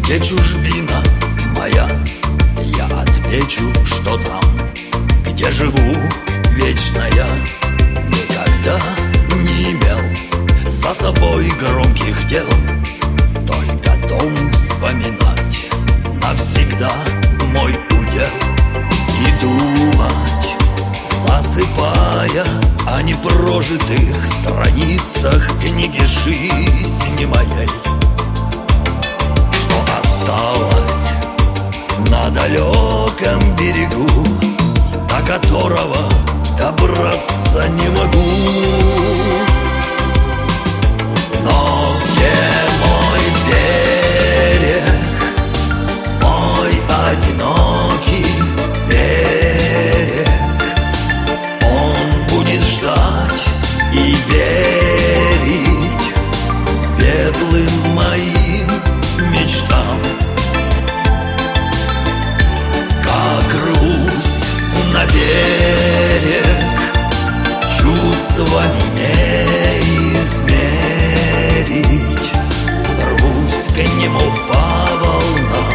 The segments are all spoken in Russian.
где чужбина моя, я отвечу, что там, где живу вечно я. Никогда не имел за собой громких дел, только дом вспоминать навсегда мой удел. И думать, засыпая о непрожитых страницах книги жизни моей, что осталось на далеком берегу, до которого добраться не могу. Но где мой берег, мой одинокий берег? Он будет ждать и верить светлым моим мечтам. Как рвусь на берег, чувствами не измерить, рвусь к нему по волнам.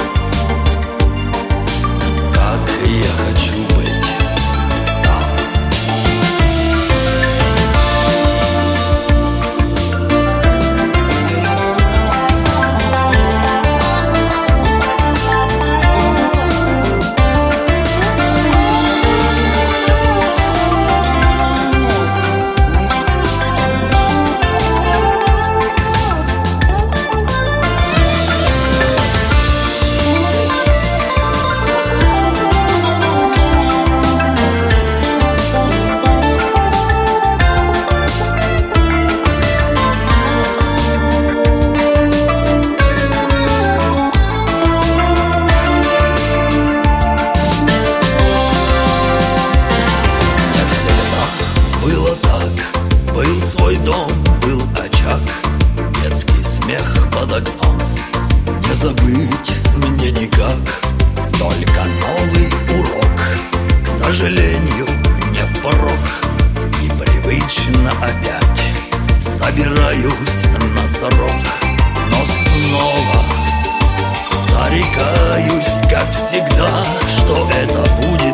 Как я хочу быть там. Был свой дом, был очаг, детский смех под окном. Не забыть мне никак, только новый урок. К сожалению, не впрок, непривычно опять собираюсь на срок. Но снова зарекаюсь, как всегда, что это будет